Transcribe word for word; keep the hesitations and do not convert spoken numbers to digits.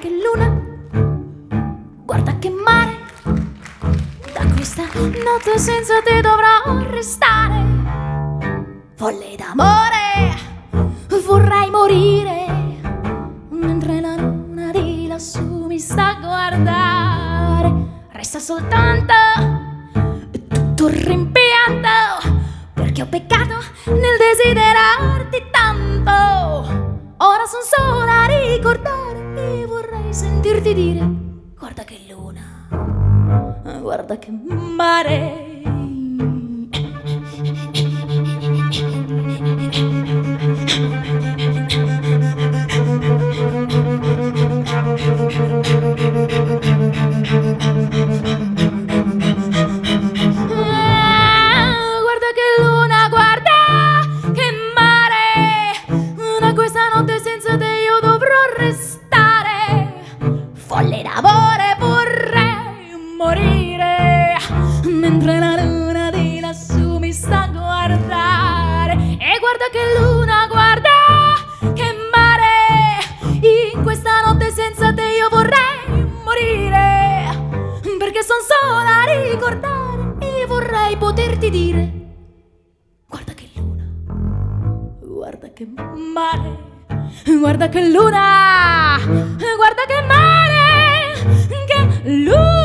che luna, guarda che mare, da questa notte senza te dovrò restare. Folle d'amore, vorrei morire, mentre la luna di lassù mi sta a guardare. Resta soltanto tutto rimpianto, perché ho peccato nel desiderarti tanto. Ora son sola a ricordare e vorrei sentirti dire: guarda che luna, guarda che mare. Folle d'amore, vorrei morire, mentre la luna di lassù mi sta a guardare. E guarda che luna, guarda che mare, in questa notte senza te io vorrei morire, perché son sola a ricordare e vorrei poterti dire: guarda che luna, guarda che mare, guarda che luna, guarda che mare, che luna.